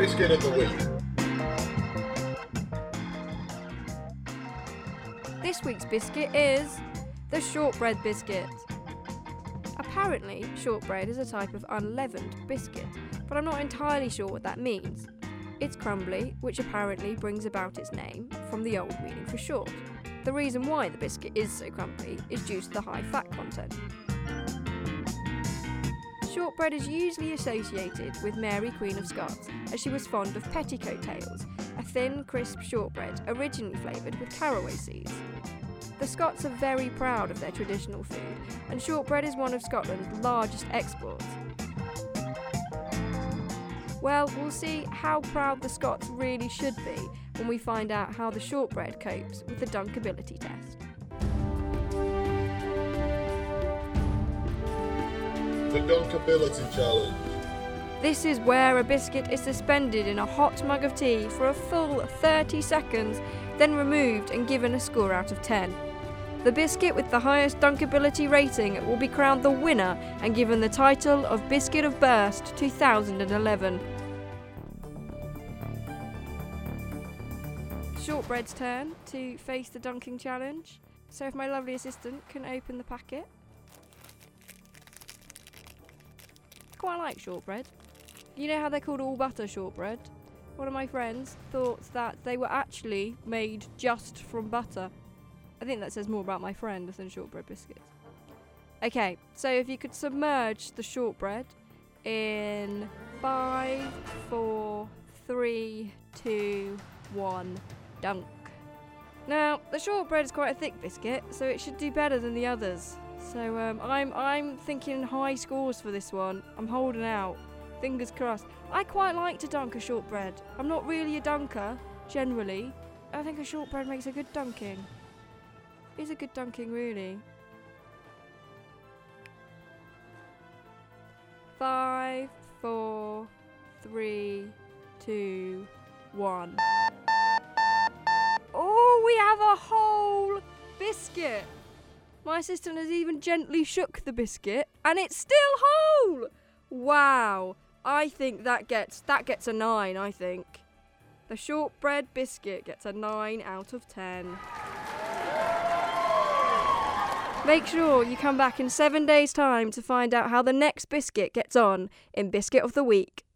Biscuit of the week. This week's biscuit is the shortbread biscuit. Apparently, shortbread is a type of unleavened biscuit, but I'm not entirely sure what that means. It's crumbly, which apparently brings about its name from the old meaning for short. The reason why the biscuit is so crumbly is due to the high fat content. Shortbread is usually associated with Mary Queen of Scots, as she was fond of petticoat tails, a thin, crisp shortbread originally flavoured with caraway seeds. The Scots are very proud of their traditional food, and shortbread is one of Scotland's largest exports. Well, we'll see how proud the Scots really should be when we find out how the shortbread copes with the dunkability test. The Dunkability Challenge. This is where a biscuit is suspended in a hot mug of tea for a full 30 seconds, then removed and given a score out of 10. The biscuit with the highest dunkability rating will be crowned the winner and given the title of Biscuit of Burst 2011. Shortbread's turn to face the dunking challenge. So if my lovely assistant can open the packet. Quite like shortbread. You know how they're called all butter shortbread? One of my friends thought that they were actually made just from butter. I think that says more about my friend than shortbread biscuits. Okay, so if you could submerge the shortbread in 5, 4, 3, 2, 1, dunk. Now, the shortbread is quite a thick biscuit, so it should do better than the others. So I'm thinking high scores for this one. I'm holding out. Fingers crossed. I quite like to dunk a shortbread. I'm not really a dunker, generally. I think a shortbread makes a good dunking. It's a good dunking, really. 5, 4, 3, 2, 1. Oh, we have a whole biscuit. My assistant has even gently shook the biscuit, and it's still whole! Wow, I think that gets a 9, I think. The shortbread biscuit gets a 9 out of 10. Make sure you come back in 7 days' time to find out how the next biscuit gets on in Biscuit of the Week.